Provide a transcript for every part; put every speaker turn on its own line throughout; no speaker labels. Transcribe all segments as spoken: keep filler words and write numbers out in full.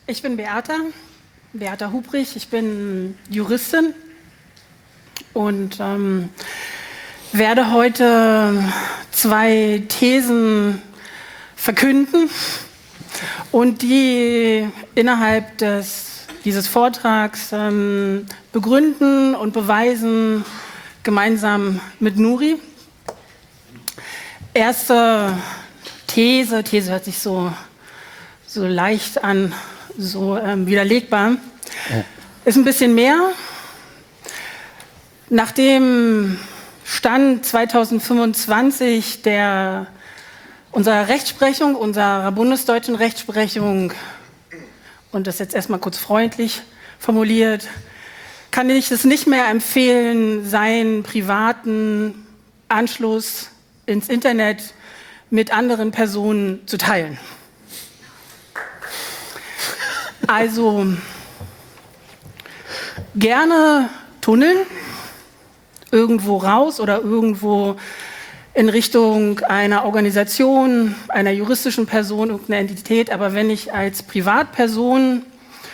Ich bin Beata, Beata Hubrich, ich bin Juristin und ähm, werde heute zwei Thesen verkünden und die innerhalb des, dieses Vortrags ähm, begründen und beweisen, gemeinsam mit Nuri. Erste These, These hört sich so, so leicht an, so ähm, widerlegbar, ja. Ist ein bisschen mehr. Nach dem Stand zweitausendfünfundzwanzig der, unserer Rechtsprechung, unserer bundesdeutschen Rechtsprechung, und das jetzt erstmal kurz freundlich formuliert, kann ich es nicht mehr empfehlen, seinen privaten Anschluss ins Internet mit anderen Personen zu teilen. Also gerne tunneln, irgendwo raus oder irgendwo in Richtung einer Organisation, einer juristischen Person, irgendeiner Entität. Aber wenn ich als Privatperson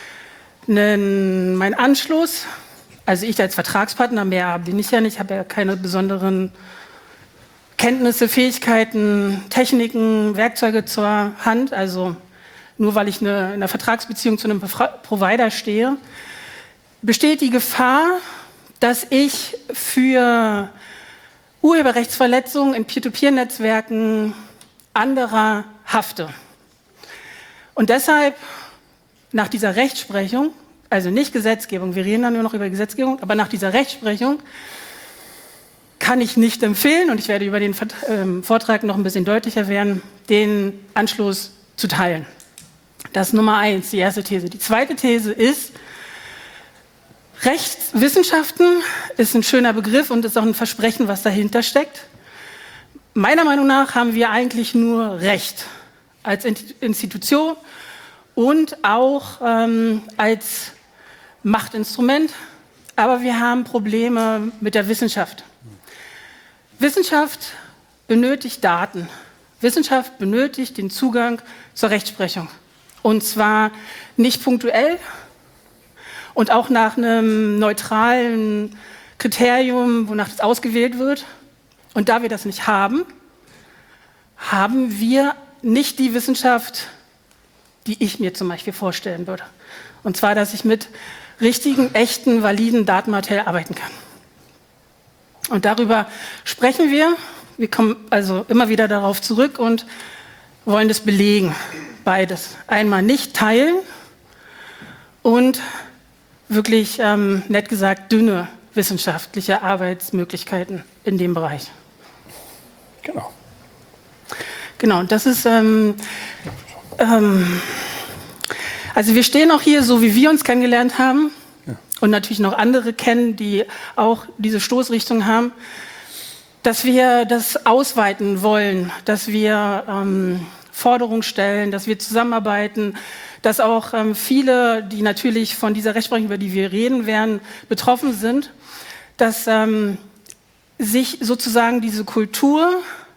meinen Anschluss, also ich als Vertragspartner, mehr bin ich ja nicht, habe ja keine besonderen Kenntnisse, Fähigkeiten, Techniken, Werkzeuge zur Hand, also nur weil ich eine, in einer Vertragsbeziehung zu einem Provider stehe, besteht die Gefahr, dass ich für Urheberrechtsverletzungen in Peer-to-Peer-Netzwerken anderer hafte. Und deshalb nach dieser Rechtsprechung, also nicht Gesetzgebung, wir reden dann nur noch über Gesetzgebung, aber nach dieser Rechtsprechung kann ich nicht empfehlen, und ich werde über den Vortrag noch ein bisschen deutlicher werden, den Anschluss zu teilen. Das ist Nummer eins, die erste These. Die zweite These ist, Rechtswissenschaften ist ein schöner Begriff und ist auch ein Versprechen, was dahinter steckt. Meiner Meinung nach haben wir eigentlich nur Recht als Institution und auch ähm, als Machtinstrument, aber wir haben Probleme mit der Wissenschaft. Wissenschaft benötigt Daten. Wissenschaft benötigt den Zugang zur Rechtsprechung. Und zwar nicht punktuell und auch nach einem neutralen Kriterium, wonach das ausgewählt wird. Und da wir das nicht haben, haben wir nicht die Wissenschaft, die ich mir zum Beispiel vorstellen würde. Und zwar, dass ich mit richtigen, echten, validen Datenmaterial arbeiten kann. Und darüber sprechen wir. Wir kommen also immer wieder darauf zurück und wollen das belegen. Beides. Einmal nicht teilen und wirklich, ähm, nett gesagt, dünne wissenschaftliche Arbeitsmöglichkeiten in dem Bereich.
Genau.
Genau, und das ist, ähm, ähm, also wir stehen auch hier, so wie wir uns kennengelernt haben, ja. Und natürlich noch andere kennen, die auch diese Stoßrichtung haben, dass wir das ausweiten wollen, dass wir ähm, Forderungen stellen, dass wir zusammenarbeiten, dass auch ähm, viele, die natürlich von dieser Rechtsprechung, über die wir reden werden, betroffen sind, dass ähm, sich sozusagen diese Kultur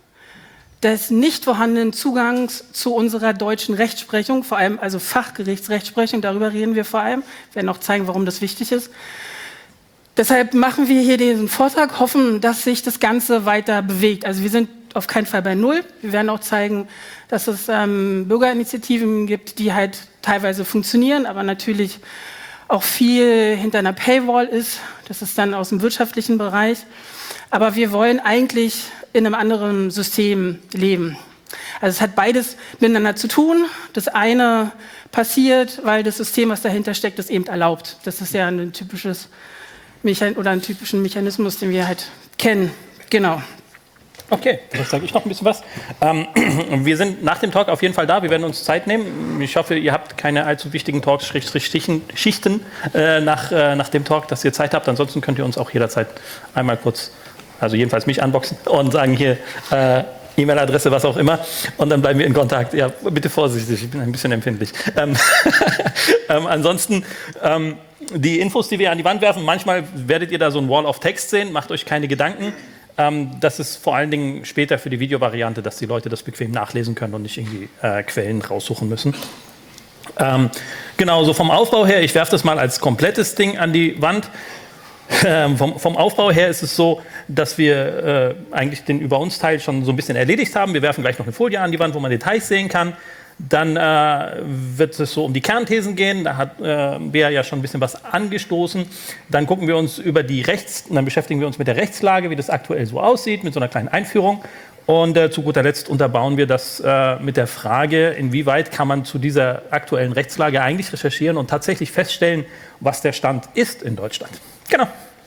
des nicht vorhandenen Zugangs zu unserer deutschen Rechtsprechung, vor allem also Fachgerichtsrechtsprechung, darüber reden wir vor allem, wir werden auch zeigen, warum das wichtig ist. Deshalb machen wir hier diesen Vortrag, hoffen, dass sich das Ganze weiter bewegt. Also wir sind auf keinen Fall bei Null. Wir werden auch zeigen, dass es ähm, Bürgerinitiativen gibt, die halt teilweise funktionieren, aber natürlich auch viel hinter einer Paywall ist. Das ist dann aus dem wirtschaftlichen Bereich. Aber wir wollen eigentlich in einem anderen System leben. Also es hat beides miteinander zu tun. Das eine passiert, weil das System, was dahinter steckt, das eben erlaubt. Das ist ja ein typisches Mechan- oder einen typischen Mechanismus, den wir halt kennen. Genau.
Okay, das sage ich noch ein bisschen was. Ähm, wir sind nach dem Talk auf jeden Fall da. Wir werden uns Zeit nehmen. Ich hoffe, ihr habt keine allzu wichtigen Talks, Schichten, Schichten äh, nach, äh, nach dem Talk, dass ihr Zeit habt. Ansonsten könnt ihr uns auch jederzeit einmal kurz, also jedenfalls mich unboxen und sagen hier äh, E-Mail-Adresse, was auch immer. Und dann bleiben wir in Kontakt. Ja, bitte vorsichtig, ich bin ein bisschen empfindlich. Ähm, ähm, ansonsten ähm, die Infos, die wir an die Wand werfen, manchmal werdet ihr da so ein Wall of Text sehen. Macht euch keine Gedanken. Ähm, das ist vor allen Dingen später für die Videovariante, dass die Leute das bequem nachlesen können und nicht irgendwie äh, Quellen raussuchen müssen. Ähm, genau, so vom Aufbau her, ich werfe das mal als komplettes Ding an die Wand. Ähm, vom, vom Aufbau her ist es so, dass wir äh, eigentlich den Über uns Teil schon so ein bisschen erledigt haben. Wir werfen gleich noch eine Folie an die Wand, wo man Details sehen kann. Dann äh, wird es so um die Kernthesen gehen. Da hat äh, Bea ja schon ein bisschen was angestoßen. Dann gucken wir uns über die Rechts, dann beschäftigen wir uns mit der Rechtslage, wie das aktuell so aussieht, mit so einer kleinen Einführung. Und äh, zu guter Letzt unterbauen wir das äh, mit der Frage, inwieweit kann man zu dieser aktuellen Rechtslage eigentlich recherchieren und tatsächlich feststellen, was der Stand ist in Deutschland. Genau.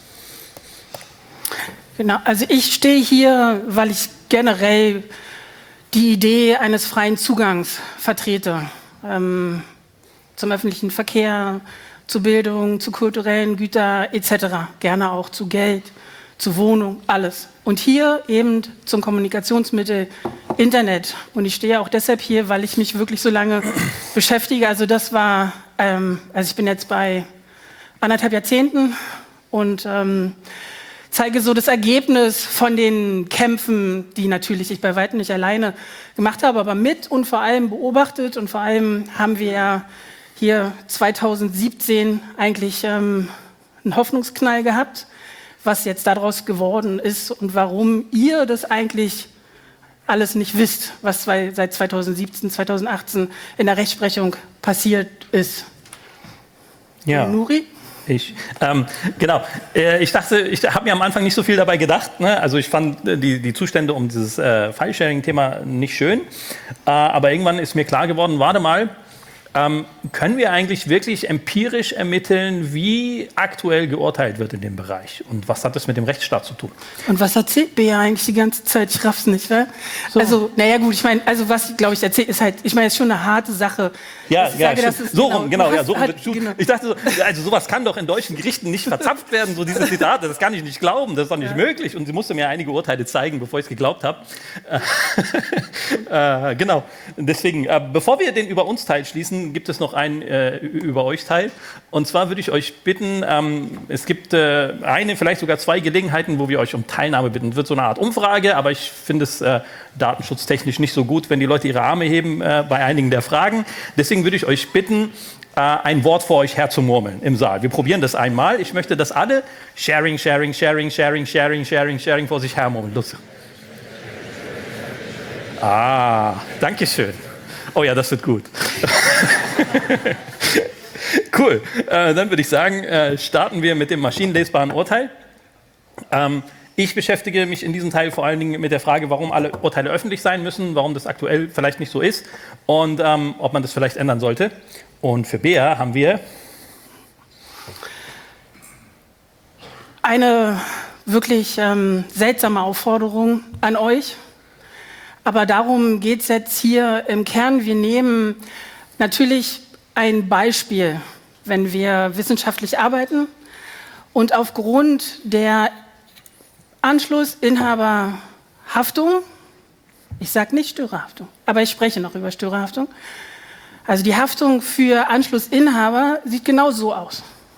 Genau, also ich stehe hier, weil ich generell die Idee eines freien Zugangs vertrete. Ähm, zum öffentlichen Verkehr, zu Bildung, zu kulturellen Gütern et cetera. Gerne auch zu Geld, zu Wohnung, alles. Und hier eben zum Kommunikationsmittel Internet. Und ich stehe auch deshalb hier, weil ich mich wirklich so lange beschäftige. Also das war, ähm, also ich bin jetzt bei anderthalb Jahrzehnten und ähm, zeige so das Ergebnis von den Kämpfen, die natürlich ich bei weitem nicht alleine gemacht habe, aber mit und vor allem beobachtet. Und vor allem haben wir hier zweitausendsiebzehn eigentlich ähm, einen Hoffnungsknall gehabt, was jetzt daraus geworden ist und warum ihr das eigentlich alles nicht wisst, was seit zweitausendsiebzehn, zweitausendachtzehn in der Rechtsprechung passiert ist.
Ja.
Nuri?
Ich, ähm, genau. Äh, ich dachte, ich habe mir am Anfang nicht so viel dabei gedacht. Ne? Also ich fand äh, die, die Zustände um dieses äh, File-Sharing-Thema nicht schön. Äh, aber irgendwann ist mir klar geworden, warte mal, ähm, können wir eigentlich wirklich empirisch ermitteln, wie aktuell geurteilt wird in dem Bereich? Und was hat das mit dem Rechtsstaat zu tun?
Und was erzählt Bea eigentlich die ganze Zeit? Ich raff's nicht, wa? So. Also, naja gut, ich meine, also was ich glaube ich erzähle, ist halt, ich meine, es ist schon eine harte Sache.
Ja,
ich
ja,
sage, das ist,
so rum, genau, ja, so rum.
halt, genau.
Ich dachte so, also sowas kann doch in deutschen Gerichten nicht verzapft werden, so diese Zitate, das kann ich nicht glauben, das ist doch nicht ja. möglich. Und sie musste mir einige Urteile zeigen, bevor ich es geglaubt habe. äh, genau, deswegen, äh, bevor wir den Über uns Teil schließen, gibt es noch einen äh, Über euch Teil. Und zwar würde ich euch bitten, ähm, es gibt äh, eine, vielleicht sogar zwei Gelegenheiten, wo wir euch um Teilnahme bitten. Es wird so eine Art Umfrage, aber ich finde es äh, datenschutztechnisch nicht so gut, wenn die Leute ihre Arme heben äh, bei einigen der Fragen. Deswegen würde ich euch bitten, äh, ein Wort vor euch herzumurmeln im Saal. Wir probieren das einmal. Ich möchte, dass alle Sharing, Sharing, Sharing, Sharing, Sharing, Sharing, Sharing vor sich hermurmeln. Los. Ah, danke schön. Oh ja, das wird gut. Cool. Äh, dann würde ich sagen, äh, starten wir mit dem maschinenlesbaren Urteil. Ähm, Ich beschäftige mich in diesem Teil vor allen Dingen mit der Frage, warum alle Urteile öffentlich sein müssen, warum das aktuell vielleicht nicht so ist und ähm, ob man das vielleicht ändern sollte. Und für Bea haben wir
eine wirklich ähm, seltsame Aufforderung an euch. Aber darum geht es jetzt hier im Kern. Wir nehmen natürlich ein Beispiel, wenn wir wissenschaftlich arbeiten und aufgrund der Anschlussinhaberhaftung, ich sage nicht Störerhaftung, aber ich spreche noch über Störerhaftung. Also die Haftung für Anschlussinhaber sieht genau so aus.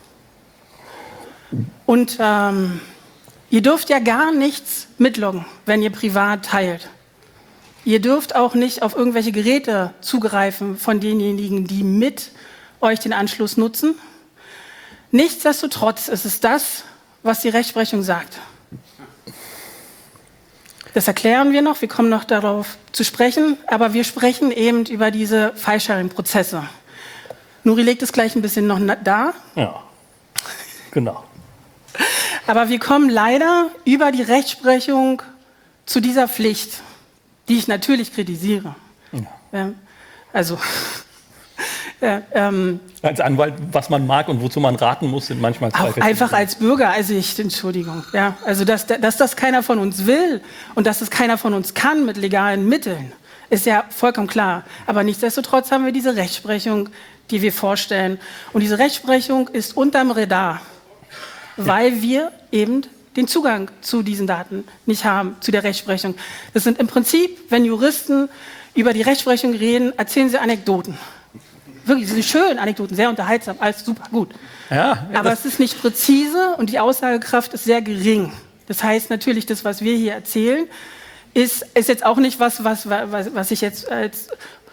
Und ähm, ihr dürft ja gar nichts mitloggen, wenn ihr privat teilt. Ihr dürft auch nicht auf irgendwelche Geräte zugreifen von denjenigen, die mit euch den Anschluss nutzen. Nichtsdestotrotz ist es das, was die Rechtsprechung sagt. Das erklären wir noch, wir kommen noch darauf zu sprechen, aber wir sprechen eben über diese File-Sharing-Prozesse. Nuri legt es gleich ein bisschen noch da.
Ja, genau.
Aber wir kommen leider über die Rechtsprechung zu dieser Pflicht, die ich natürlich kritisiere. Ja. Ja, also, ja, ähm,
als Anwalt, was man mag und wozu man raten muss, sind manchmal zwei
auch einfach als Bürger, also ich, Entschuldigung, ja, also dass, dass das keiner von uns will und dass das keiner von uns kann mit legalen Mitteln, ist ja vollkommen klar. Aber nichtsdestotrotz haben wir diese Rechtsprechung, die wir vorstellen. Und diese Rechtsprechung ist unterm Radar, weil wir eben den Zugang zu diesen Daten nicht haben, zu der Rechtsprechung. Das sind im Prinzip, wenn Juristen über die Rechtsprechung reden, erzählen sie Anekdoten. Wirklich, sie sind schön, Anekdoten, sehr unterhaltsam, alles super gut. Ja, ja, aber es ist nicht präzise und die Aussagekraft ist sehr gering. Das heißt natürlich, das, was wir hier erzählen, ist, ist jetzt auch nicht was, was, was, was ich jetzt als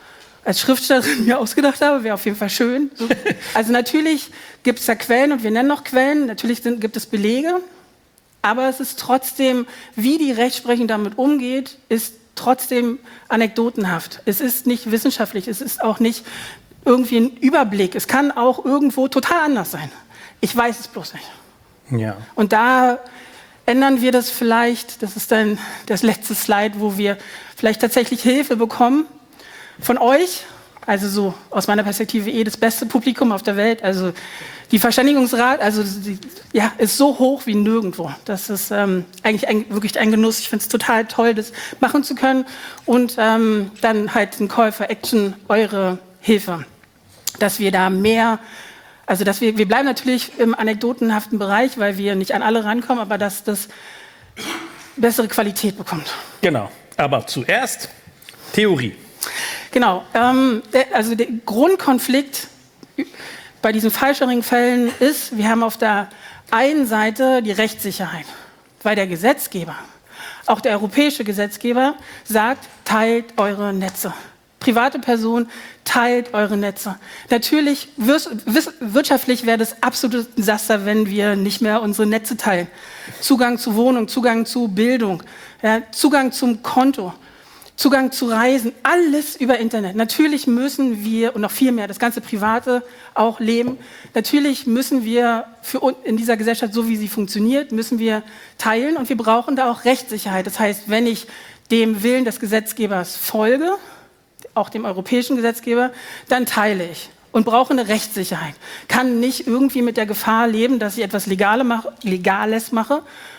als Schriftstellerin mir ausgedacht habe, wäre auf jeden Fall schön. So. Also natürlich gibt es da Quellen und wir nennen noch Quellen, natürlich sind, gibt es Belege, aber es ist trotzdem, wie die Rechtsprechung damit umgeht, ist trotzdem anekdotenhaft. Es ist nicht wissenschaftlich, es ist auch nicht irgendwie ein Überblick. Es kann auch irgendwo total anders sein. Ich weiß es bloß nicht.
Ja.
Und da ändern wir das vielleicht, das ist dann das letzte Slide, wo wir vielleicht tatsächlich Hilfe bekommen von euch, also so aus meiner Perspektive eh das beste Publikum auf der Welt, also die Verständigungsrate, also die, ja, ist so hoch wie nirgendwo. Das ist ähm, eigentlich ein, wirklich ein Genuss. Ich finde es total toll, das machen zu können und ähm, dann halt ein Call for Action, eure Hilfe, dass wir da mehr, also dass wir, wir bleiben natürlich im anekdotenhaften Bereich, weil wir nicht an alle rankommen, aber dass das bessere Qualität bekommt.
Genau, aber zuerst Theorie.
Genau, ähm, der, also der Grundkonflikt bei diesen File-Sharing-Fällen ist, wir haben auf der einen Seite die Rechtssicherheit, weil der Gesetzgeber, auch der europäische Gesetzgeber, sagt, teilt eure Netze. Private Person, teilt eure Netze. Natürlich, wirtschaftlich wäre das absolutes Desaster, wenn wir nicht mehr unsere Netze teilen. Zugang zu Wohnung, Zugang zu Bildung, ja, Zugang zum Konto, Zugang zu Reisen, alles über Internet. Natürlich müssen wir, und noch viel mehr, das ganze Private auch leben, natürlich müssen wir für uns in dieser Gesellschaft, so wie sie funktioniert, müssen wir teilen und wir brauchen da auch Rechtssicherheit. Das heißt, wenn ich dem Willen des Gesetzgebers folge, auch dem europäischen Gesetzgeber, dann teile ich und brauche eine Rechtssicherheit. Kann nicht irgendwie mit der Gefahr leben, dass ich etwas Legale mache, Legales mache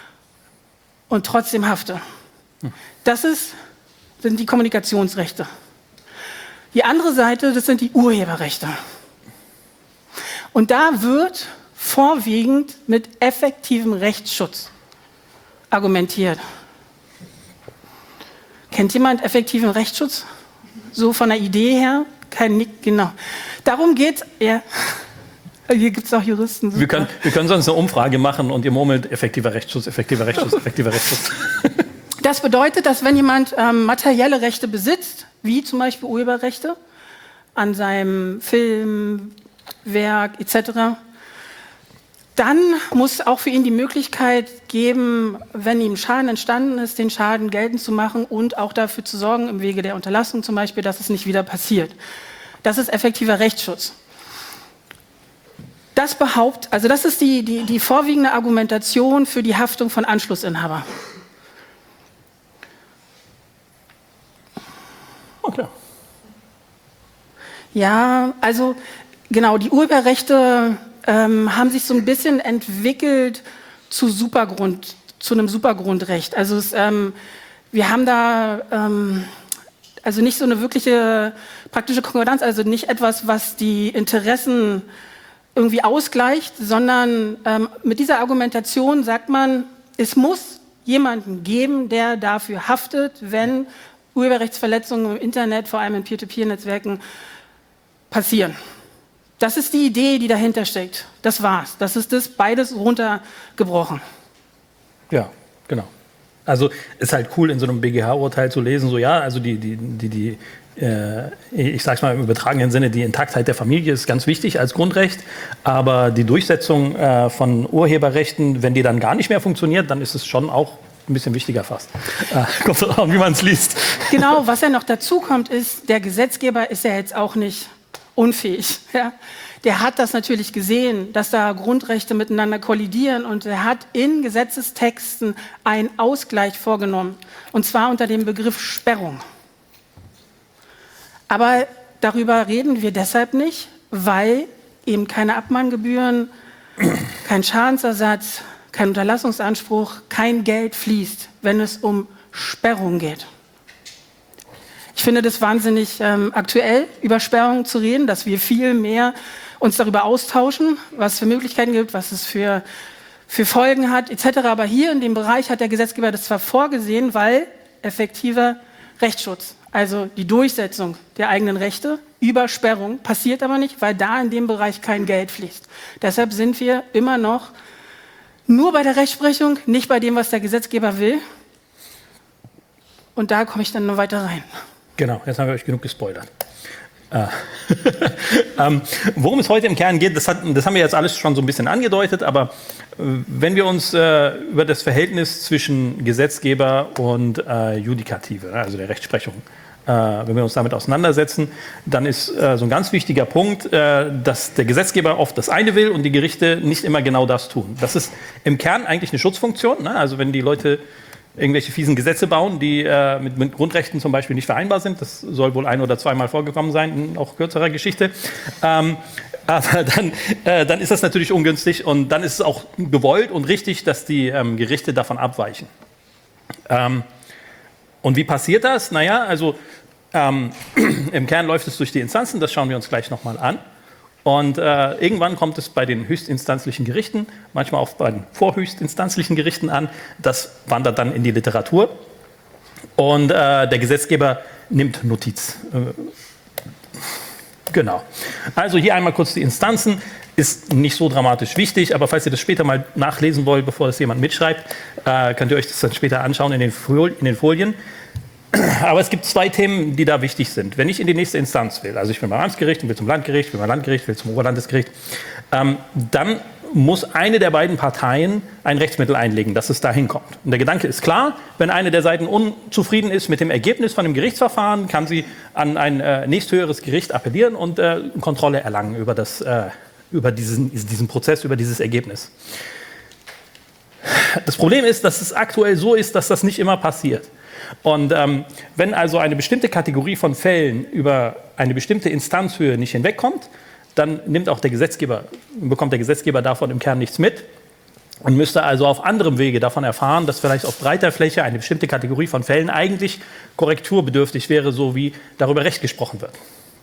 und trotzdem hafte. Das ist, sind die Kommunikationsrechte. Die andere Seite, das sind die Urheberrechte. Und da wird vorwiegend mit effektivem Rechtsschutz argumentiert. Kennt jemand effektiven Rechtsschutz? So von der Idee her, kein Nick, genau. Darum geht es, ja. Hier gibt es auch Juristen.
Wir können, wir können sonst eine Umfrage machen und ihr murmelt effektiver Rechtsschutz, effektiver Rechtsschutz, effektiver Rechtsschutz.
Das bedeutet, dass wenn jemand ähm, materielle Rechte besitzt, wie zum Beispiel Urheberrechte an seinem Film, Werk et cetera, dann muss auch für ihn die Möglichkeit geben, wenn ihm Schaden entstanden ist, den Schaden geltend zu machen und auch dafür zu sorgen, im Wege der Unterlassung zum Beispiel, dass es nicht wieder passiert. Das ist effektiver Rechtsschutz. Das behauptet, also das ist die, die, die vorwiegende Argumentation für die Haftung von Anschlussinhabern.
Okay.
Ja, also genau, die Urheberrechte ähm, haben sich so ein bisschen entwickelt zu Supergrund, zu einem Supergrundrecht. Also es, ähm, wir haben da ähm, also nicht so eine wirkliche praktische Konkordanz, also nicht etwas, was die Interessen irgendwie ausgleicht, sondern ähm, mit dieser Argumentation sagt man, es muss jemanden geben, der dafür haftet, wenn Urheberrechtsverletzungen im Internet, vor allem in Peer-to-Peer-Netzwerken, passieren. Das ist die Idee, die dahinter steckt. Das war's. Das ist das, beides runtergebrochen.
Ja, genau. Also ist halt cool, in so einem B G H-Urteil zu lesen, so ja, also die, die, die, die äh, ich sag's mal im übertragenen Sinne, die Intaktheit der Familie ist ganz wichtig als Grundrecht, aber die Durchsetzung äh, von Urheberrechten, wenn die dann gar nicht mehr funktioniert, dann ist es schon auch ein bisschen wichtiger fast. Äh, kommt drauf an, wie man es liest.
Genau, was ja noch dazu kommt, ist, der Gesetzgeber ist ja jetzt auch nicht unfähig. Ja? Der hat das natürlich gesehen, dass da Grundrechte miteinander kollidieren und er hat in Gesetzestexten einen Ausgleich vorgenommen, und zwar unter dem Begriff Sperrung. Aber darüber reden wir deshalb nicht, weil eben keine Abmahngebühren, kein Schadensersatz, kein Unterlassungsanspruch, kein Geld fließt, wenn es um Sperrung geht. Ich finde das wahnsinnig ähm, aktuell, über Sperrung zu reden, dass wir viel mehr uns darüber austauschen, was es für Möglichkeiten gibt, was es für, für Folgen hat, et cetera. Aber hier in dem Bereich hat der Gesetzgeber das zwar vorgesehen, weil effektiver Rechtsschutz, also die Durchsetzung der eigenen Rechte über Sperrung, passiert aber nicht, weil da in dem Bereich kein Geld fließt. Deshalb sind wir immer noch nur bei der Rechtsprechung, nicht bei dem, was der Gesetzgeber will. Und da komme ich dann noch weiter rein.
Genau, jetzt haben wir euch genug gespoilert. Äh, ähm, worum es heute im Kern geht, das, hat, das haben wir jetzt alles schon so ein bisschen angedeutet, aber äh, wenn wir uns äh, über das Verhältnis zwischen Gesetzgeber und äh, Judikative, also der Rechtsprechung, äh, wenn wir uns damit auseinandersetzen, dann ist äh, so ein ganz wichtiger Punkt, äh, dass der Gesetzgeber oft das eine will und die Gerichte nicht immer genau das tun. Das ist im Kern eigentlich eine Schutzfunktion, ne? Also wenn die Leute irgendwelche fiesen Gesetze bauen, die äh, mit, mit Grundrechten zum Beispiel nicht vereinbar sind. Das soll wohl ein- oder zweimal vorgekommen sein, in auch kürzerer Geschichte. Ähm, aber dann, äh, dann ist das natürlich ungünstig und dann ist es auch gewollt und richtig, dass die ähm, Gerichte davon abweichen. Ähm, und wie passiert das? Naja, also ähm, im Kern läuft es durch die Instanzen, das schauen wir uns gleich nochmal an. Und äh, irgendwann kommt es bei den höchstinstanzlichen Gerichten, manchmal auch bei den vorhöchstinstanzlichen Gerichten an. Das wandert dann in die Literatur. Und äh, der Gesetzgeber nimmt Notiz. Äh, genau. Also hier einmal kurz die Instanzen. Ist nicht so dramatisch wichtig, aber falls ihr das später mal nachlesen wollt, bevor das jemand mitschreibt, äh, könnt ihr euch das dann später anschauen in den, Fol- in den Folien. Aber es gibt zwei Themen, die da wichtig sind. Wenn ich in die nächste Instanz will, also ich will beim Amtsgericht, will zum Landgericht, will beim Landgericht, will zum Oberlandesgericht, ähm, dann muss eine der beiden Parteien ein Rechtsmittel einlegen, dass es da hinkommt. Und der Gedanke ist klar, wenn eine der Seiten unzufrieden ist mit dem Ergebnis von dem Gerichtsverfahren, kann sie an ein äh, nächsthöheres Gericht appellieren und äh, Kontrolle erlangen über, das, äh, über diesen, diesen Prozess, über dieses Ergebnis. Das Problem ist, dass es aktuell so ist, dass das nicht immer passiert. Und ähm, wenn also eine bestimmte Kategorie von Fällen über eine bestimmte Instanzhöhe nicht hinwegkommt, dann nimmt auch der Gesetzgeber, bekommt der Gesetzgeber davon im Kern nichts mit und müsste also auf anderem Wege davon erfahren, dass vielleicht auf breiter Fläche eine bestimmte Kategorie von Fällen eigentlich korrekturbedürftig wäre, so wie darüber Recht gesprochen wird.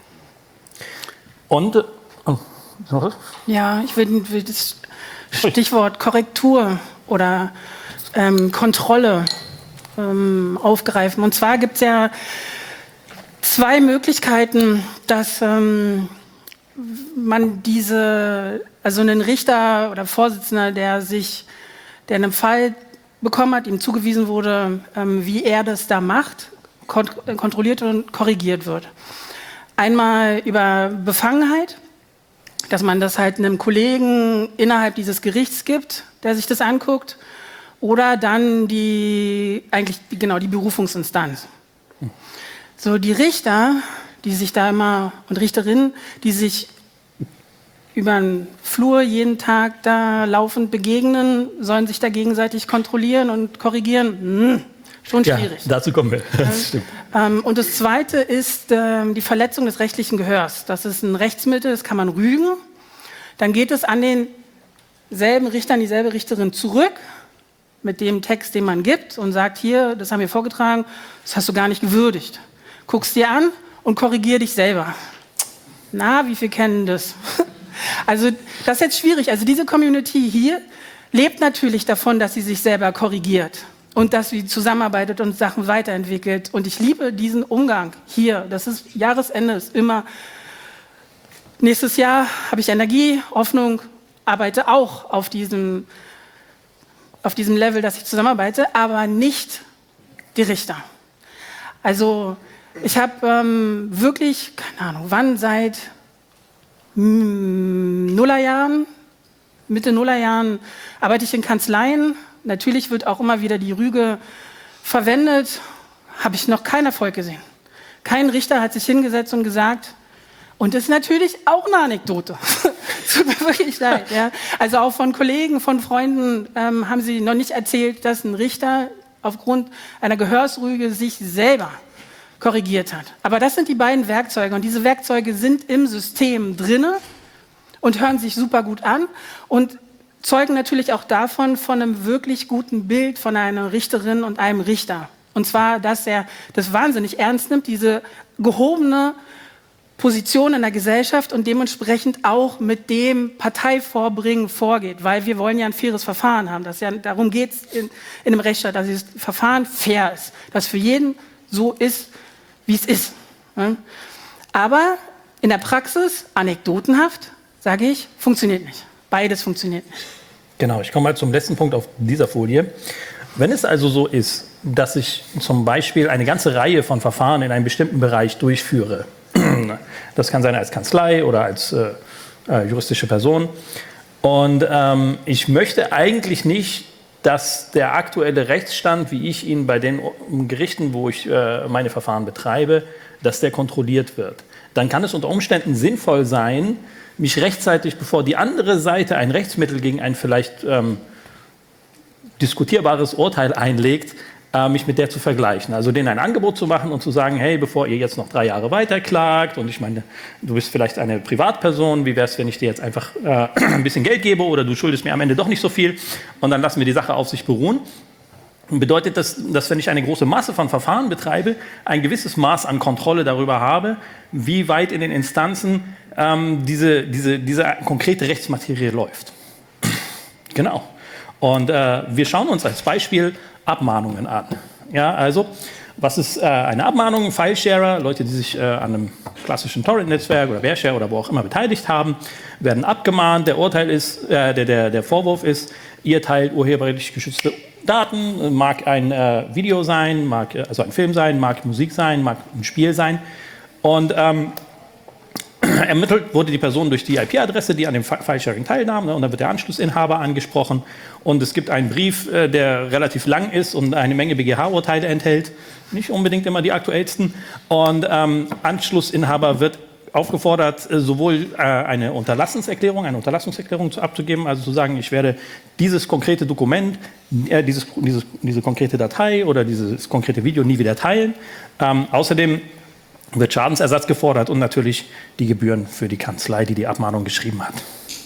Und oh,
Ja, ich will, will das Stichwort Korrektur oder ähm, Kontrolle ähm, aufgreifen. Und zwar gibt es ja zwei Möglichkeiten, dass ähm, man diese, also einen Richter oder Vorsitzender, der sich, der einen Fall bekommen hat, ihm zugewiesen wurde, ähm, wie er das da macht, kont- kontrolliert und korrigiert wird. Einmal über Befangenheit, dass man das halt einem Kollegen innerhalb dieses Gerichts gibt, der sich das anguckt, oder dann die, eigentlich genau, die Berufungsinstanz. So, die Richter, die sich da immer, und Richterinnen, die sich über den Flur jeden Tag da laufend begegnen, sollen sich da gegenseitig kontrollieren und korrigieren. Hm, schon schwierig.
Ja, dazu kommen wir. Das stimmt.
Ähm, und das Zweite ist ähm, die Verletzung des rechtlichen Gehörs. Das ist ein Rechtsmittel, das kann man rügen. Dann geht es an denselben Richter, an dieselbe Richterin zurück mit dem Text, den man gibt und sagt, hier, das haben wir vorgetragen, das hast du gar nicht gewürdigt. Guckst dir an und korrigier dich selber. Na, wie viele kennen das? Also das ist jetzt schwierig. Also diese Community hier lebt natürlich davon, dass sie sich selber korrigiert und dass sie zusammenarbeitet und Sachen weiterentwickelt. Und ich liebe diesen Umgang hier. Das ist Jahresende, ist immer, nächstes Jahr habe ich Energie, Hoffnung, arbeite auch auf diesem, auf diesem Level, dass ich zusammenarbeite, aber nicht die Richter. Also ich habe ähm, wirklich, keine Ahnung, wann, seit mm, Nullerjahren, Mitte Nullerjahren arbeite ich in Kanzleien. Natürlich wird auch immer wieder die Rüge verwendet. Habe ich noch keinen Erfolg gesehen. Kein Richter hat sich hingesetzt und gesagt, und das ist natürlich auch eine Anekdote. Tut mir wirklich leid. Ja. Also auch von Kollegen, von Freunden ähm, haben sie noch nicht erzählt, dass ein Richter aufgrund einer Gehörsrüge sich selber korrigiert hat. Aber das sind die beiden Werkzeuge und diese Werkzeuge sind im System drinne und hören sich super gut an und zeugen natürlich auch davon, von einem wirklich guten Bild von einer Richterin und einem Richter. Und zwar, dass er das wahnsinnig ernst nimmt, diese gehobene Position in der Gesellschaft und dementsprechend auch mit dem Parteivorbringen vorgeht, weil wir wollen ja ein faires Verfahren haben. Das ja, darum geht es in, in einem Rechtsstaat, dass das Verfahren fair ist, dass für jeden so ist, wie es ist. Aber in der Praxis, anekdotenhaft, sage ich, funktioniert nicht. Beides funktioniert nicht.
Genau, ich komme mal zum letzten Punkt auf dieser Folie. Wenn es also so ist, dass ich zum Beispiel eine ganze Reihe von Verfahren in einem bestimmten Bereich durchführe, Das kann sein als Kanzlei oder als äh, äh, juristische Person. Und ähm, ich möchte eigentlich nicht, dass der aktuelle Rechtsstand, wie ich ihn bei den Gerichten, wo ich äh, meine Verfahren betreibe, dass der kontrolliert wird. Dann kann es unter Umständen sinnvoll sein, mich rechtzeitig, bevor die andere Seite ein Rechtsmittel gegen ein vielleicht ähm, diskutierbares Urteil einlegt, äh, mich mit der zu vergleichen. Also denen ein Angebot zu machen und zu sagen, hey, bevor ihr jetzt noch drei Jahre weiterklagt und ich meine, du bist vielleicht eine Privatperson, wie wäre es, wenn ich dir jetzt einfach äh, ein bisschen Geld gebe oder du schuldest mir am Ende doch nicht so viel und dann lassen wir die Sache auf sich beruhen. Bedeutet das, dass wenn ich eine große Masse von Verfahren betreibe, ein gewisses Maß an Kontrolle darüber habe, wie weit in den Instanzen ähm, diese, diese, diese konkrete Rechtsmaterie läuft. Genau. Und äh, wir schauen uns als Beispiel Abmahnungen an. Ja, also, was ist äh, eine Abmahnung? File-Sharer, Leute, die sich äh, an einem klassischen Torrent-Netzwerk oder Bearshare oder wo auch immer beteiligt haben, werden abgemahnt. Der Urteil ist, äh, der, der, der Vorwurf ist, ihr teilt urheberrechtlich geschützte Daten, mag ein äh, Video sein, mag also ein Film sein, mag Musik sein, mag ein Spiel sein. Und ähm, ermittelt wurde die Person durch die I P-Adresse, die an dem File-Sharing teilnahm, ne, und dann wird der Anschlussinhaber angesprochen. Und es gibt einen Brief, äh, der relativ lang ist und eine Menge B G H-Urteile enthält, nicht unbedingt immer die aktuellsten. Und ähm, Anschlussinhaber wird aufgefordert, sowohl äh, eine Unterlassenserklärung, eine Unterlassungserklärung zu, abzugeben, also zu sagen, ich werde dieses konkrete Dokument, äh, dieses, dieses, diese konkrete Datei oder dieses konkrete Video nie wieder teilen. Ähm, außerdem wird Schadensersatz gefordert und natürlich die Gebühren für die Kanzlei, die die Abmahnung geschrieben hat.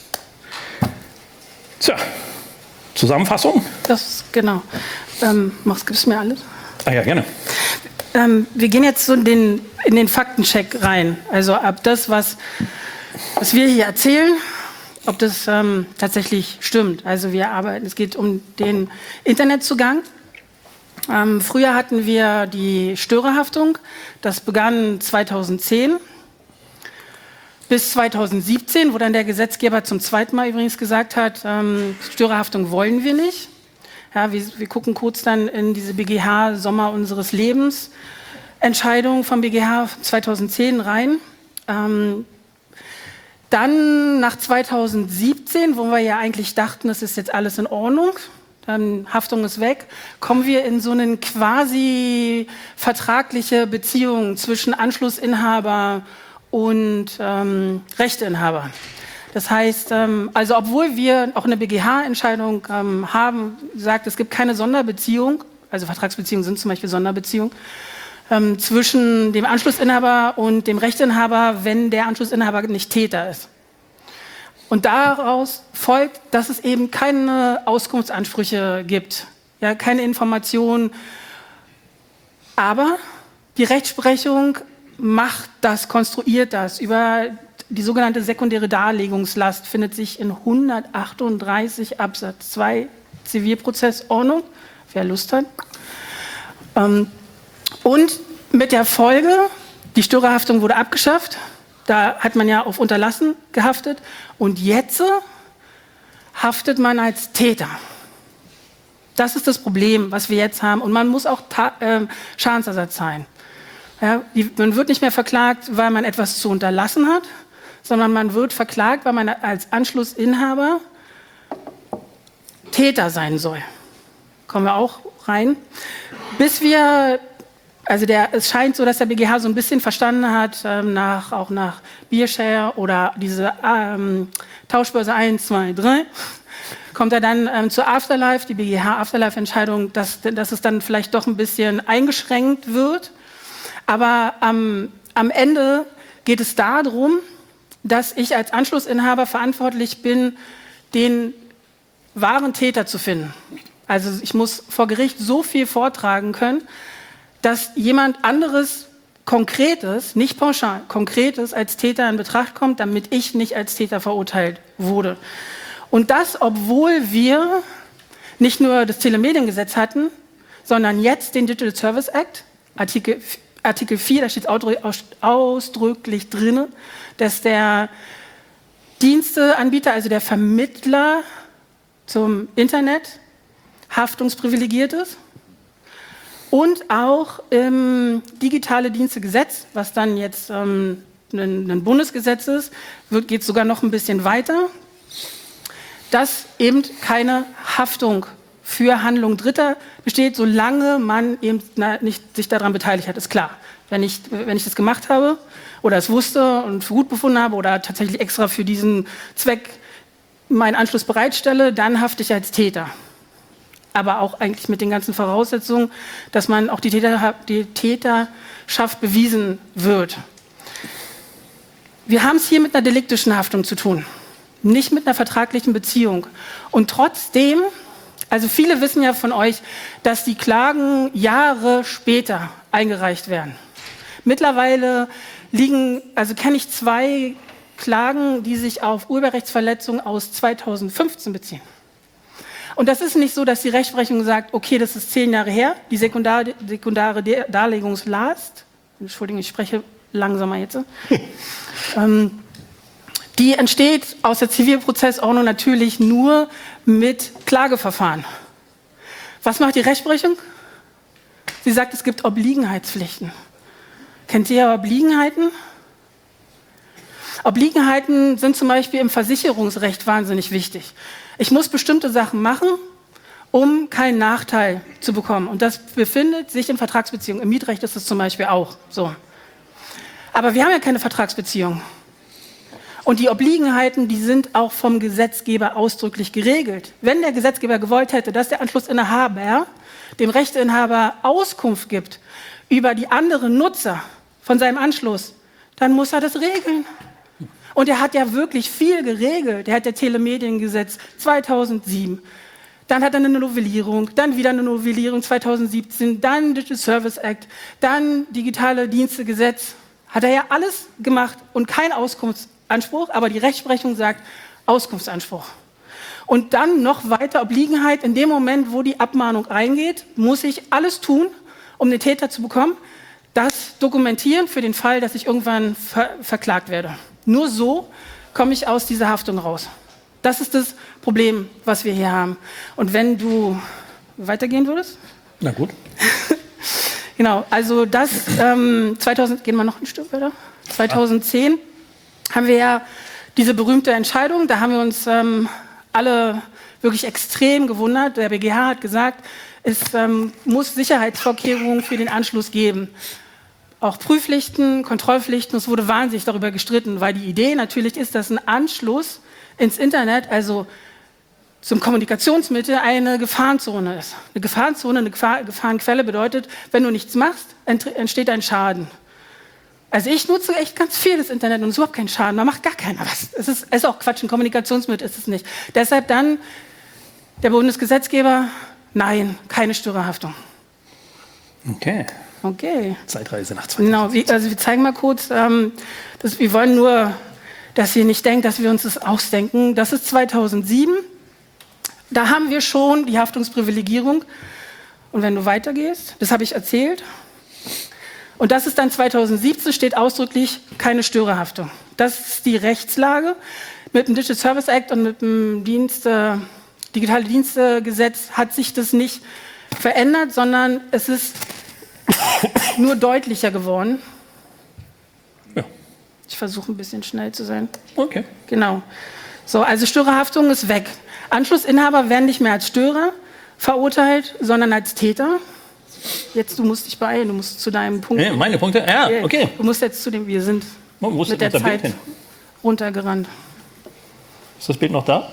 Tja, Zusammenfassung?
Das, genau. Ähm, machst, gibst du mir alles?
Ah ja, gerne.
Ähm, wir gehen jetzt so in den, in den Faktencheck rein. Also ab das, was, was wir hier erzählen, ob das ähm, tatsächlich stimmt. Also wir arbeiten, es geht um den Internetzugang. Ähm, früher hatten wir die Störerhaftung. Das begann zweitausendzehn bis zweitausendsiebzehn, wo dann der Gesetzgeber zum zweiten Mal übrigens gesagt hat, ähm, Störerhaftung wollen wir nicht. Ja, wir, wir gucken kurz dann in diese B G H Sommer unseres Lebens Entscheidung vom B G H zweitausendzehn rein. Ähm, dann nach zweitausendsiebzehn, wo wir ja eigentlich dachten, das ist jetzt alles in Ordnung, dann Haftung ist weg, kommen wir in so eine quasi vertragliche Beziehung zwischen Anschlussinhaber und ähm, Rechteinhaber. Das heißt, ähm, also obwohl wir auch eine B G H-Entscheidung ähm, haben, sagt, es gibt keine Sonderbeziehung, also Vertragsbeziehungen sind zum Beispiel Sonderbeziehungen, ähm, zwischen dem Anschlussinhaber und dem Rechteinhaber, wenn der Anschlussinhaber nicht Täter ist. Und daraus folgt, dass es eben keine Auskunftsansprüche gibt, ja, keine Informationen. Aber die Rechtsprechung macht das, konstruiert das über die sogenannte sekundäre Darlegungslast, findet sich in hundertachtunddreißig Absatz zwei Zivilprozessordnung, wer Lust hat. Ähm, und mit der Folge, die Störerhaftung wurde abgeschafft, da hat man ja auf Unterlassen gehaftet und jetzt haftet man als Täter. Das ist das Problem, was wir jetzt haben und man muss auch äh, Schadensersatz zahlen. Ja, die, man wird nicht mehr verklagt, weil man etwas zu unterlassen hat, sondern man wird verklagt, weil man als Anschlussinhaber Täter sein soll. Kommen wir auch rein. Bis wir, also der, es scheint so, dass der B G H so ein bisschen verstanden hat, ähm, nach, auch nach Bearshare oder diese ähm, Tauschbörse eins, zwei, drei, kommt er dann ähm, zur Afterlife, die B G H-Afterlife-Entscheidung, dass, dass es dann vielleicht doch ein bisschen eingeschränkt wird. Aber ähm, am Ende geht es darum, dass ich als Anschlussinhaber verantwortlich bin, den wahren Täter zu finden. Also ich muss vor Gericht so viel vortragen können, dass jemand anderes Konkretes, nicht pauschal, Konkretes als Täter in Betracht kommt, damit ich nicht als Täter verurteilt wurde. Und das, obwohl wir nicht nur das Telemediengesetz hatten, sondern jetzt den Digital Service Act, Artikel Artikel vier, da steht ausdrücklich drin, dass der Diensteanbieter, also der Vermittler zum Internet, haftungsprivilegiert ist. Und auch im digitale Dienstegesetz, was dann jetzt ähm, ein, ein Bundesgesetz ist, geht es sogar noch ein bisschen weiter, dass eben keine Haftung für Handlungen Dritter besteht, solange man eben na, nicht sich daran beteiligt hat. Ist klar, wenn ich, wenn ich das gemacht habe oder es wusste und für gut befunden habe oder tatsächlich extra für diesen Zweck meinen Anschluss bereitstelle, dann hafte ich als Täter. Aber auch eigentlich mit den ganzen Voraussetzungen, dass man auch die, Täter, die Täterschaft bewiesen wird. Wir haben es hier mit einer deliktischen Haftung zu tun, nicht mit einer vertraglichen Beziehung. Und trotzdem, also viele wissen ja von euch, dass die Klagen Jahre später eingereicht werden. Mittlerweile liegen, also kenne ich zwei Klagen, die sich auf Urheberrechtsverletzungen aus zweitausendfünfzehn beziehen. Und das ist nicht so, dass die Rechtsprechung sagt, okay, das ist zehn Jahre her, die sekundare, sekundare Darlegungslast, Entschuldigung, ich spreche langsamer jetzt, ähm, die entsteht aus der Zivilprozessordnung natürlich nur mit Klageverfahren. Was macht die Rechtsprechung? Sie sagt, es gibt Obliegenheitspflichten. Kennt ihr Obliegenheiten? Obliegenheiten sind zum Beispiel im Versicherungsrecht wahnsinnig wichtig. Ich muss bestimmte Sachen machen, um keinen Nachteil zu bekommen. Und das befindet sich in Vertragsbeziehungen. Im Mietrecht ist es zum Beispiel auch so. Aber wir haben ja keine Vertragsbeziehung. Und die Obliegenheiten, die sind auch vom Gesetzgeber ausdrücklich geregelt. Wenn der Gesetzgeber gewollt hätte, dass der Anschlussinhaber dem Rechteinhaber Auskunft gibt über die anderen Nutzer von seinem Anschluss, dann muss er das regeln. Und er hat ja wirklich viel geregelt. Er hat das Telemediengesetz zweitausendsieben. Dann hat er eine Novellierung, dann wieder eine Novellierung zweitausendsiebzehn, dann Digital Service Act, dann Digitale Dienstegesetz. Hat er ja alles gemacht und kein Auskunftsanspruch, aber die Rechtsprechung sagt Auskunftsanspruch. Und dann noch weiter Obliegenheit, in dem Moment, wo die Abmahnung eingeht, muss ich alles tun, um den Täter zu bekommen, das dokumentieren für den Fall, dass ich irgendwann ver- verklagt werde. Nur so komme ich aus dieser Haftung raus. Das ist das Problem, was wir hier haben. Und wenn du weitergehen würdest?
Na gut.
Genau, also das, ähm, zweitausend, gehen wir noch ein Stück weiter? zweitausendzehn haben wir ja diese berühmte Entscheidung, da haben wir uns ähm, alle wirklich extrem gewundert. Der B G H hat gesagt, es ähm, muss Sicherheitsvorkehrungen für den Anschluss geben. Auch Prüfpflichten, Kontrollpflichten, es wurde wahnsinnig darüber gestritten, weil die Idee natürlich ist, dass ein Anschluss ins Internet, also zum Kommunikationsmittel, eine Gefahrenzone ist. Eine Gefahrenzone, eine Gefahr, Gefahrenquelle bedeutet, wenn du nichts machst, entsteht ein Schaden. Also ich nutze echt ganz viel das Internet und es ist überhaupt kein Schaden, da macht gar keiner was. Es ist, es ist auch Quatsch, ein Kommunikationsmittel ist es nicht. Deshalb dann der Bundesgesetzgeber, nein, keine Störerhaftung.
Okay.
Okay.
Zeitreise nach zweitausend.
Genau, wie, also wir zeigen mal kurz, ähm, das, wir wollen nur, dass ihr nicht denkt, dass wir uns das ausdenken. Das ist zweitausendsieben, da haben wir schon die Haftungsprivilegierung. Und wenn du weitergehst, das habe ich erzählt. Und das ist dann zweitausendsiebzehn, steht ausdrücklich keine Störerhaftung. Das ist die Rechtslage. Mit dem Digital Service Act und mit dem Dienst, äh, Digitale Dienstegesetz hat sich das nicht verändert, sondern es ist nur deutlicher geworden.
Ja.
Ich versuche ein bisschen schnell zu sein.
Okay.
Genau. So, also Störerhaftung ist weg. Anschlussinhaber werden nicht mehr als Störer verurteilt, sondern als Täter. Jetzt, du musst dich beeilen, du musst zu deinem Punkt.
Ja, meine Punkte? Ja, okay.
Du musst jetzt zu dem, wir sind
Wo ist
mit der
unser Bild
Zeit
hin?
runtergerannt.
Ist das Bild noch da?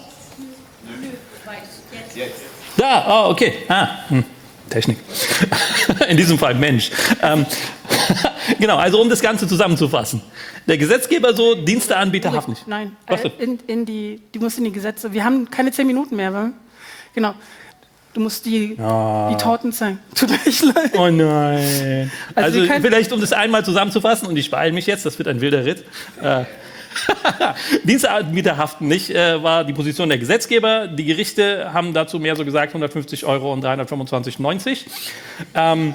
Da, oh, okay. Ah, hm. Technik. In diesem Fall Mensch. Ähm, genau, also um das Ganze zusammenzufassen. Der Gesetzgeber so, Diensteanbieter haften nicht.
Nein,
Was
äh,
denn?
in, in die, die musst in die Gesetze. Wir haben keine zehn Minuten mehr, wa? Genau. Du musst die,
Ah.
die Torten zeigen. Tut mir echt leid.
Oh nein.
Also
Also,
wir können-
vielleicht, um das einmal zusammenzufassen, und ich beeile mich jetzt, das wird ein wilder Ritt. Äh, Diensteanbieter haften nicht, äh, war die Position der Gesetzgeber. Die Gerichte haben dazu mehr so gesagt, hundertfünfzig Euro und dreihundertfünfundzwanzig Euro neunzig. Ähm,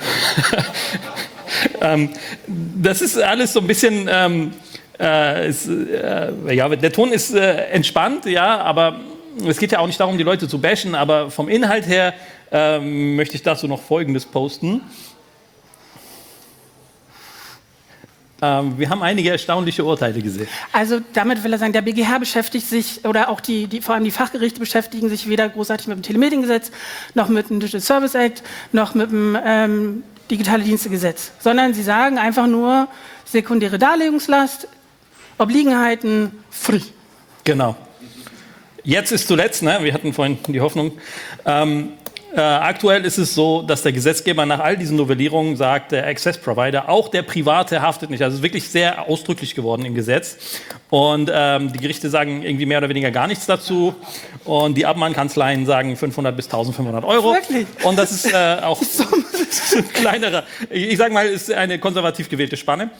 ähm, das ist alles so ein bisschen, ähm, äh, ist, äh, ja, der Ton ist äh, entspannt, ja, aber es geht ja auch nicht darum, die Leute zu bashen, aber vom Inhalt her ähm, möchte ich dazu noch Folgendes posten. Ähm, wir haben einige erstaunliche Urteile gesehen.
Also damit will er sagen, der B G H beschäftigt sich, oder auch die, die vor allem die Fachgerichte beschäftigen sich weder großartig mit dem Telemediengesetz, noch mit dem Digital Service Act, noch mit dem ähm, Digitale Dienstegesetz, sondern sie sagen einfach nur sekundäre Darlegungslast, Obliegenheiten, free.
Genau. Jetzt ist zuletzt, ne, wir hatten vorhin die Hoffnung, ähm, Äh, aktuell ist es so, dass der Gesetzgeber nach all diesen Novellierungen sagt, der Access Provider, auch der Private haftet nicht. Also es ist wirklich sehr ausdrücklich geworden im Gesetz. Und ähm, die Gerichte sagen irgendwie mehr oder weniger gar nichts dazu. Und die Abmahnkanzleien sagen fünfhundert bis eintausendfünfhundert Euro.
Wirklich?
Und das ist äh, auch ein kleinerer, ich, ich sage mal, ist eine konservativ gewählte Spanne.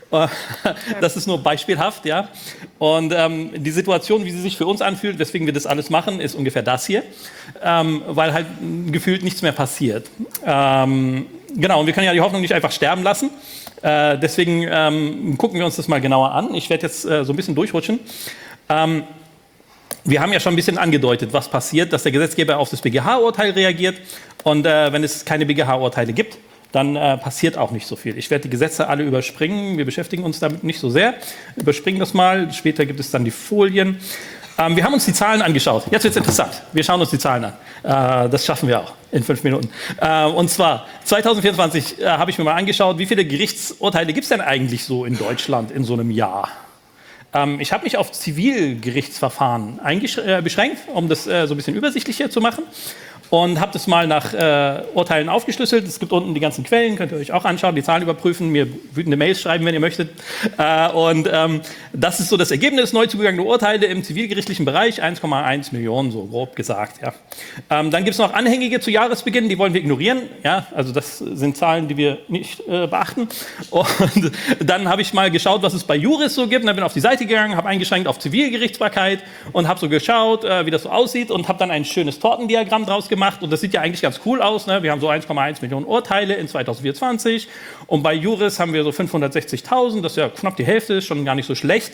Das ist nur beispielhaft, ja. Und ähm, die Situation, wie sie sich für uns anfühlt, weswegen wir das alles machen, ist ungefähr das hier, ähm, weil halt gefühlt nichts mehr passiert. Ähm, genau, und wir können ja die Hoffnung nicht einfach sterben lassen. Äh, deswegen ähm, gucken wir uns das mal genauer an. Ich werde jetzt äh, so ein bisschen durchrutschen. Ähm, wir haben ja schon ein bisschen angedeutet, was passiert, dass der Gesetzgeber auf das B G H-Urteil reagiert. Und äh, wenn es keine B G H-Urteile gibt, dann äh, passiert auch nicht so viel. Ich werde die Gesetze alle überspringen. Wir beschäftigen uns damit nicht so sehr. Überspringen das mal. Später gibt es dann die Folien. Ähm, wir haben uns die Zahlen angeschaut. Jetzt wird es interessant. Wir schauen uns die Zahlen an. Äh, das schaffen wir auch in fünf Minuten. Äh, und zwar zwanzig vierundzwanzig äh, habe ich mir mal angeschaut, wie viele Gerichtsurteile gibt es denn eigentlich so in Deutschland in so einem Jahr? Ähm, ich habe mich auf Zivilgerichtsverfahren äh, beschränkt, um das äh, so ein bisschen übersichtlicher zu machen. Und habe das mal nach äh, Urteilen aufgeschlüsselt. Es gibt unten die ganzen Quellen, könnt ihr euch auch anschauen, die Zahlen überprüfen, mir wütende Mails schreiben, wenn ihr möchtet. Äh, und ähm, das ist so das Ergebnis, neu zugegangene Urteile im zivilgerichtlichen Bereich, eins Komma eins Millionen, so grob gesagt. Ja. Ähm, dann gibt es noch Anhängige zu Jahresbeginn, die wollen wir ignorieren. Ja, also das sind Zahlen, die wir nicht äh, beachten. Und dann habe ich mal geschaut, was es bei Juris so gibt. Und dann bin auf die Seite gegangen, habe eingeschränkt auf Zivilgerichtsbarkeit und habe so geschaut, äh, wie das so aussieht und habe dann ein schönes Tortendiagramm draus gemacht. Und das sieht ja eigentlich ganz cool aus. Ne? Wir haben so eins Komma eins Millionen Urteile in zwanzig vierundzwanzig. Und bei Juris haben wir so fünfhundertsechzigtausend. Das ist ja knapp die Hälfte, ist schon gar nicht so schlecht.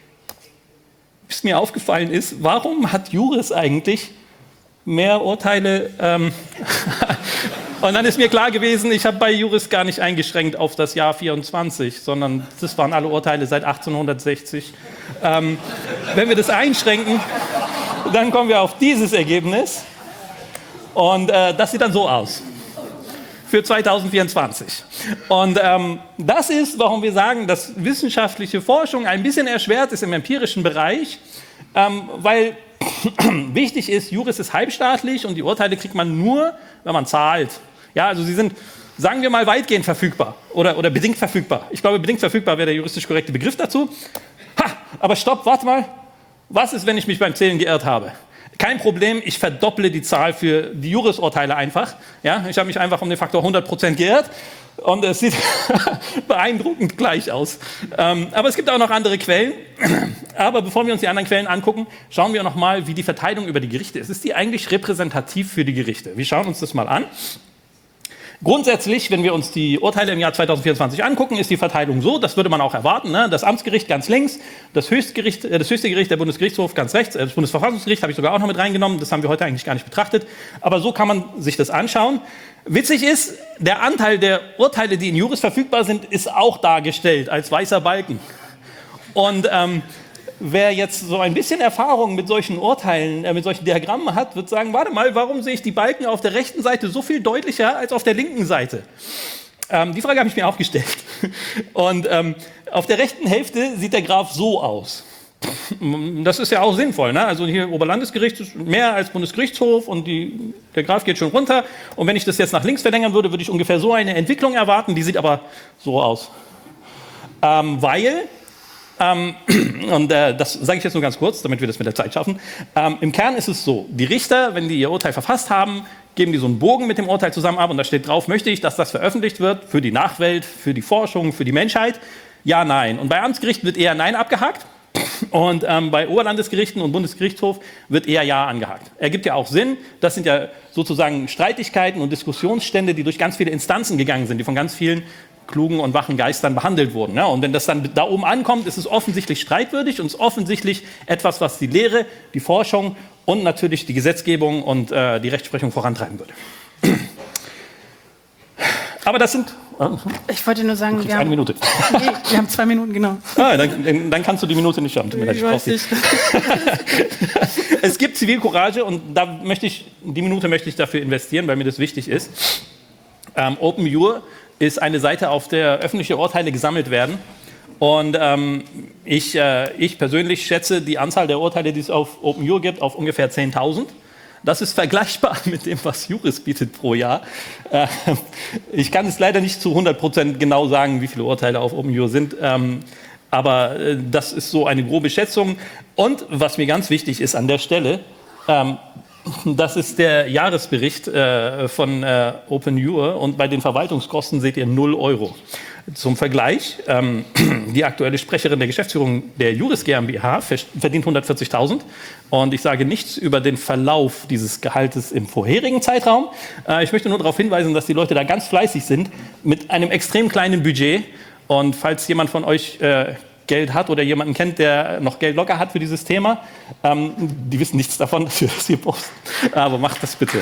Was mir aufgefallen ist, warum hat Juris eigentlich mehr Urteile? Ähm Und dann ist mir klar gewesen, ich habe bei Juris gar nicht eingeschränkt auf das Jahr vierundzwanzig, sondern das waren alle Urteile seit achtzehnhundertsechzig. Ähm, wenn wir das einschränken, dann kommen wir auf dieses Ergebnis. Und äh, das sieht dann so aus für zwanzig vierundzwanzig. Und ähm, das ist, warum wir sagen, dass wissenschaftliche Forschung ein bisschen erschwert ist im empirischen Bereich, ähm, weil wichtig ist, Juris ist halbstaatlich und die Urteile kriegt man nur, wenn man zahlt. Ja, also sie sind, sagen wir mal, weitgehend verfügbar oder, oder bedingt verfügbar. Ich glaube, bedingt verfügbar wäre der juristisch korrekte Begriff dazu. Ha, aber stopp, warte mal. Was ist, wenn ich mich beim Zählen geirrt habe? Kein Problem, ich verdopple die Zahl für die Juris-Urteile einfach. Ja, ich habe mich einfach um den Faktor hundert Prozent geirrt und es sieht beeindruckend gleich aus. Ähm, aber es gibt auch noch andere Quellen. Aber bevor wir uns die anderen Quellen angucken, schauen wir noch mal, wie die Verteilung über die Gerichte ist. Ist die eigentlich repräsentativ für die Gerichte? Wir schauen uns das mal an. Grundsätzlich, wenn wir uns die Urteile im Jahr zwanzig vierundzwanzig angucken, ist die Verteilung so, das würde man auch erwarten, ne? Das Amtsgericht ganz links, das, Höchstgericht, äh, das höchste Gericht, der Bundesgerichtshof ganz rechts, äh, das Bundesverfassungsgericht habe ich sogar auch noch mit reingenommen, das haben wir heute eigentlich gar nicht betrachtet, aber so kann man sich das anschauen. Witzig ist, der Anteil der Urteile, die in Juris verfügbar sind, ist auch dargestellt als weißer Balken. Und ähm, wer jetzt so ein bisschen Erfahrung mit solchen Urteilen, äh, mit solchen Diagrammen hat, wird sagen, warte mal, warum sehe ich die Balken auf der rechten Seite so viel deutlicher als auf der linken Seite? Ähm, die Frage habe ich mir auch gestellt. Und ähm, auf der rechten Hälfte sieht der Graph so aus. Das ist ja auch sinnvoll, ne? Also hier Oberlandesgericht ist mehr als Bundesgerichtshof und die, der Graph geht schon runter. Und wenn ich das jetzt nach links verlängern würde, würde ich ungefähr so eine Entwicklung erwarten. Die sieht aber so aus. Ähm, weil... Ähm, und äh, das sage ich jetzt nur ganz kurz, damit wir das mit der Zeit schaffen. Ähm, Im Kern ist es so, die Richter, wenn die ihr Urteil verfasst haben, geben die so einen Bogen mit dem Urteil zusammen ab und da steht drauf, möchte ich, dass das veröffentlicht wird für die Nachwelt, für die Forschung, für die Menschheit? Ja, nein. Und bei Amtsgerichten wird eher Nein abgehakt und ähm, bei Oberlandesgerichten und Bundesgerichtshof wird eher Ja angehakt. Ergibt ja auch Sinn, das sind ja sozusagen Streitigkeiten und Diskussionsstände, die durch ganz viele Instanzen gegangen sind, die von ganz vielen klugen und wachen Geistern behandelt wurden. Ja, und wenn das dann da oben ankommt, ist es offensichtlich streitwürdig und ist offensichtlich etwas, was die Lehre, die Forschung und natürlich die Gesetzgebung und äh, die Rechtsprechung vorantreiben würde. Aber das sind...
Ich wollte nur sagen, wir
eine
haben,
Minute.
Nee, wir haben zwei Minuten, genau.
Ah, dann, dann kannst du die Minute nicht schaffen. Tut mir leid,
Ich weiß
ich
nicht.
Es gibt Zivilcourage und da möchte ich, die Minute möchte ich dafür investieren, weil mir das wichtig ist. Ähm, OpenViewer ist eine Seite, auf der öffentliche Urteile gesammelt werden. Und ähm, ich, äh, ich persönlich schätze die Anzahl der Urteile, die es auf OpenViewer gibt, auf ungefähr zehntausend. Das ist vergleichbar mit dem, was Juris bietet pro Jahr. Äh, ich kann es leider nicht zu hundert Prozent genau sagen, wie viele Urteile auf OpenViewer sind. Ähm, aber äh, das ist so eine grobe Schätzung. Und was mir ganz wichtig ist an der Stelle, ähm, das ist der Jahresbericht äh, von äh, OpenViewer und bei den Verwaltungskosten seht ihr null Euro. Zum Vergleich, ähm, die aktuelle Sprecherin der Geschäftsführung der Juris GmbH verdient hundertvierzigtausend und ich sage nichts über den Verlauf dieses Gehaltes im vorherigen Zeitraum. Äh, ich möchte nur darauf hinweisen, dass die Leute da ganz fleißig sind mit einem extrem kleinen Budget und falls jemand von euch äh, Geld hat oder jemanden kennt, der noch Geld locker hat für dieses Thema, ähm, die wissen nichts davon, dass wir das hier posten, aber macht das bitte.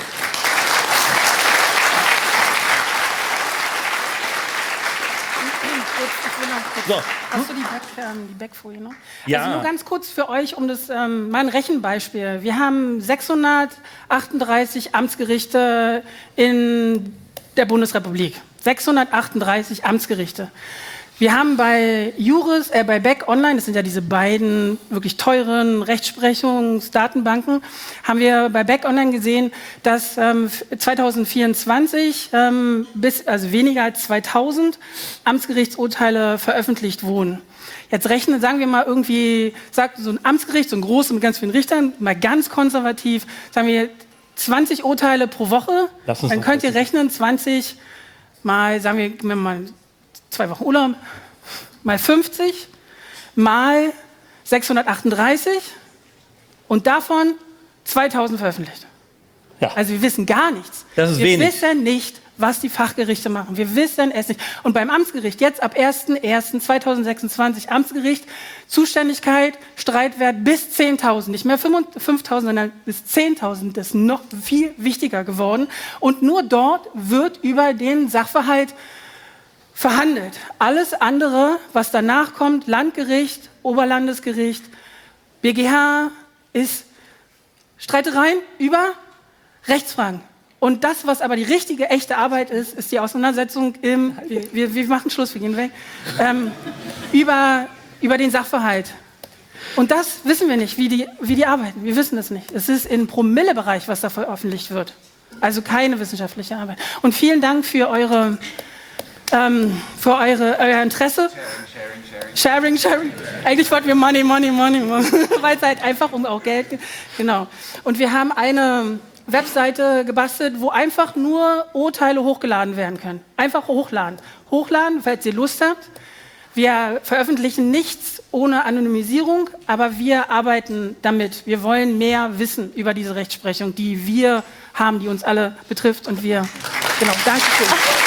So. Hast du die, Back, ähm, die Backfolie noch?
Ja.
Also nur ganz kurz für euch, um das, ähm, mal ein Rechenbeispiel. Wir haben sechshundertachtunddreißig Amtsgerichte in der Bundesrepublik. sechshundertachtunddreißig Amtsgerichte. Wir haben bei Juris, äh, bei Beck Online, das sind ja diese beiden wirklich teuren Rechtsprechungsdatenbanken, haben wir bei Beck Online gesehen, dass ähm, zweitausendvierundzwanzig ähm, bis, also weniger als zweitausend Amtsgerichtsurteile veröffentlicht wurden. Jetzt rechnen, sagen wir mal irgendwie, sagt so ein Amtsgericht, so ein großes mit ganz vielen Richtern, mal ganz konservativ, sagen wir zwanzig Urteile pro Woche, dann könnt ihr rechnen, zwanzig mal, sagen wir mal, zwei Wochen Urlaub, mal fünfzig, mal sechshundertachtunddreißig und davon zweitausend veröffentlicht.
Ja.
Also wir wissen gar nichts.
Das ist
wir
wenig.
wissen nicht, was die Fachgerichte machen. Wir wissen es nicht. Und beim Amtsgericht, jetzt ab erster erster zweitausendsechsundzwanzig Amtsgericht, Zuständigkeit, Streitwert bis zehntausend. Nicht mehr fünftausend, sondern bis zehntausend. Das ist noch viel wichtiger geworden. Und nur dort wird über den Sachverhalt verhandelt. Alles andere, was danach kommt, Landgericht, Oberlandesgericht, B G H, ist Streitereien über Rechtsfragen. Und das, was aber die richtige, echte Arbeit ist, ist die Auseinandersetzung im, wir, wir, wir machen Schluss, wir gehen weg, ähm, über, über den Sachverhalt. Und das wissen wir nicht, wie die, wie die arbeiten. Wir wissen es nicht. Es ist im Promillebereich, was da veröffentlicht wird. Also keine wissenschaftliche Arbeit. Und vielen Dank für eure Ähm, für eure, euer Interesse. Sharing, sharing, sharing. Sharing. Eigentlich wollten wir Money, Money, Money, weil es halt einfach um auch Geld geht. Genau. Und wir haben eine Webseite gebastelt, wo einfach nur Urteile hochgeladen werden können. Einfach hochladen. Hochladen, falls ihr Lust habt. Wir veröffentlichen nichts ohne Anonymisierung, aber wir arbeiten damit. Wir wollen mehr wissen über diese Rechtsprechung, die wir haben, die uns alle betrifft. Und wir, genau, danke schön.